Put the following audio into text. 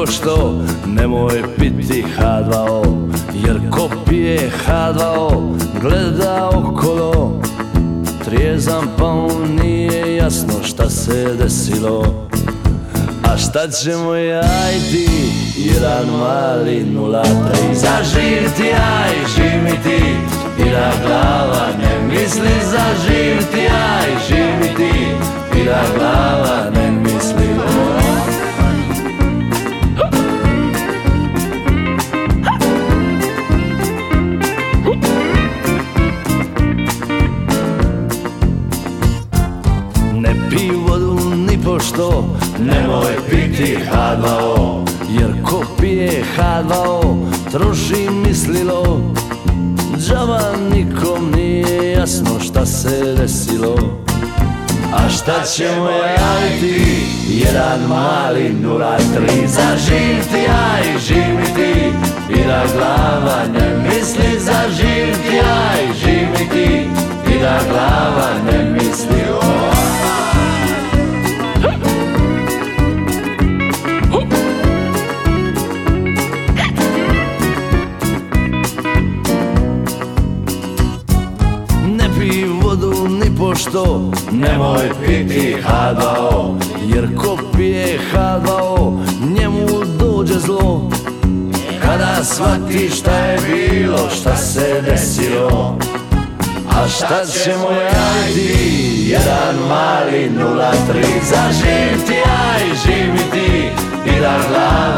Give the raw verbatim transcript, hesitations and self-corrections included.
nipošto nemoj piti ha dva o, jer ko pije ha dva o gleda okolo trijezan, pa mu nije jasno šta se desilo. A šta ćemo ja i ti, jedan mali nula tri, zaživiti aj, živ mi ti, i da glava ne misli, zaživiti aj, živ mi ti, i da glava ne misli. Ne pij vodu nipošto, nemoj piti ha dva o, jer ko pije ha dva o troši mislilo, džaba nikom nije jasno šta se desilo. A šta ćemo javiti, jedan mali nula tri, zaživiti aj, živ mi ti, i da glava ne misli, zaživiti aj, živ mi ti, i da glava ne misli. Ne pij vodu nipošto, nemoj piti ha dva o, jer ko pije ha dva o njemu dođe zlo, kada shvati šta je bilo, šta se desilo. A šta ćemo javiti, jedan mali nula tri, zaživiti aj, živ mi ti, i da glava